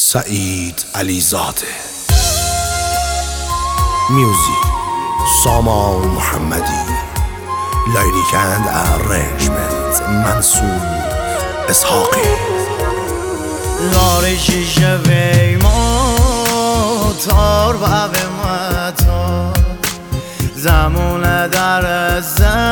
سعید علیزاده. میوزیک سامان محمدی. لیریک اند ارنجمنت منصور اسحاقی. لارش شوی موتار و به مطار زمون در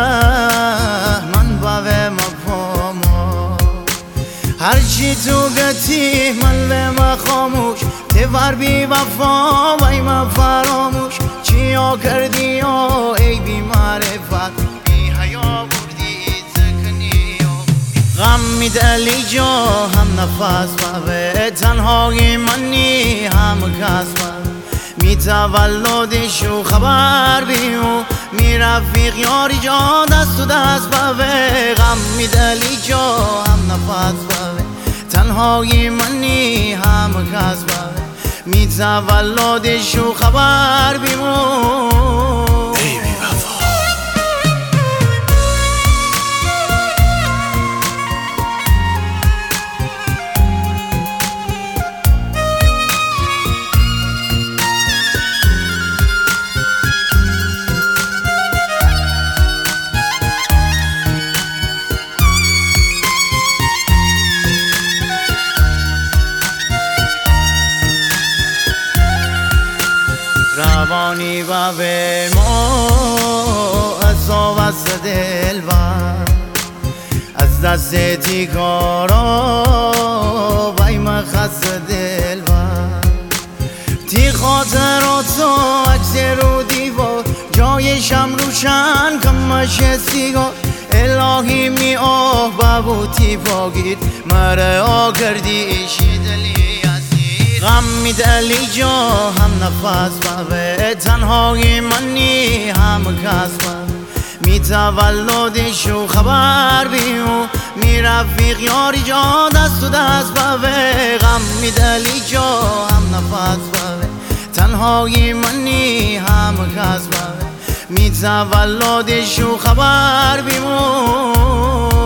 من و به مپاما هرچی تو گتی من به ما خاموش تور بی وفا وی ما فراموش چیا کردی ای بی معرفت بی حیا بردی زکنی غم میدلی جا هم نفس و به تنهایی منی هم کس می تولدشو خبر بیو می رفیق یاری جا دست و دست به غم می دلی جا هم نفس به تنهایی منی هم کس به می تولدشو خبر بیو روانی و به ما از واسه دل و از دست تیکارا وی مخص دل و تی خاطراتو عکس رو دیوار جایشم روشن کمش سیگار الهی می آه بابوتی باگید مره آگردی ایشی دلی غم میدلی جا هم نفس به تنهایی منی هم کس می تولدشو خبر بیو می رفیق یاری جا دست و دست به غم میدلی جا هم نفس به تنهایی منی هم کس می تولدشو خبر بیو